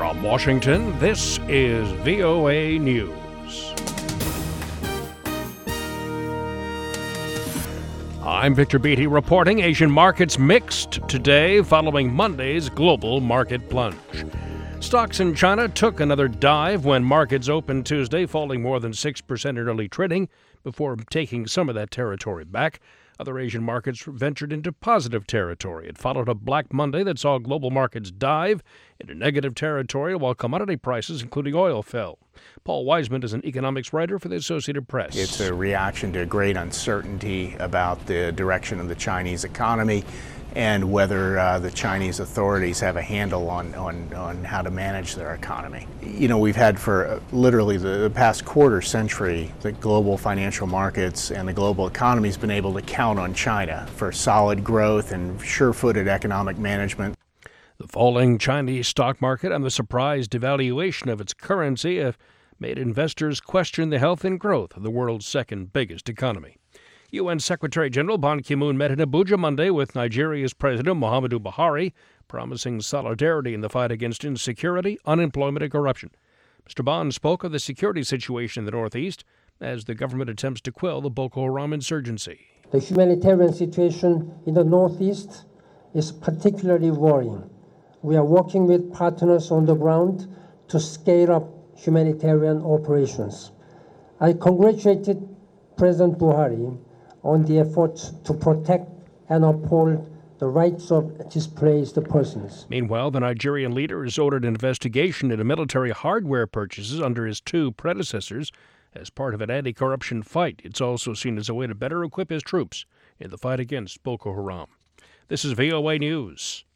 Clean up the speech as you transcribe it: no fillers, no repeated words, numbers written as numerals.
From Washington, this is VOA News. I'm Victor Beatty reporting Asian markets mixed today following Monday's global market plunge. Stocks in China took another dive when markets opened Tuesday, falling more than 6% in early trading before taking some of that territory back. Other Asian markets ventured into positive territory. It followed a Black Monday that saw global markets dive into negative territory while commodity prices, including oil, fell. Paul Wiseman is an economics writer for the Associated Press. It's a reaction to great uncertainty about the direction of the Chinese economy and whether the Chinese authorities have a handle on how to manage their economy. You know, we've had for literally the past quarter century, the global financial markets and the global economy has been able to count on China for solid growth and sure-footed economic management. The falling Chinese stock market and the surprise devaluation of its currency have made investors question the health and growth of the world's second biggest economy. UN Secretary General Ban Ki-moon met in Abuja Monday with Nigeria's President Muhammadu Buhari, promising solidarity in the fight against insecurity, unemployment, and corruption. Mr. Ban spoke of the security situation in the Northeast as the government attempts to quell the Boko Haram insurgency. The humanitarian situation in the Northeast is particularly worrying. We are working with partners on the ground to scale up humanitarian operations. I congratulated President Buhari on the efforts to protect and uphold the rights of displaced persons. Meanwhile, the Nigerian leader has ordered an investigation into military hardware purchases under his two predecessors as part of an anti-corruption fight. It's also seen as a way to better equip his troops in the fight against Boko Haram. This is VOA News.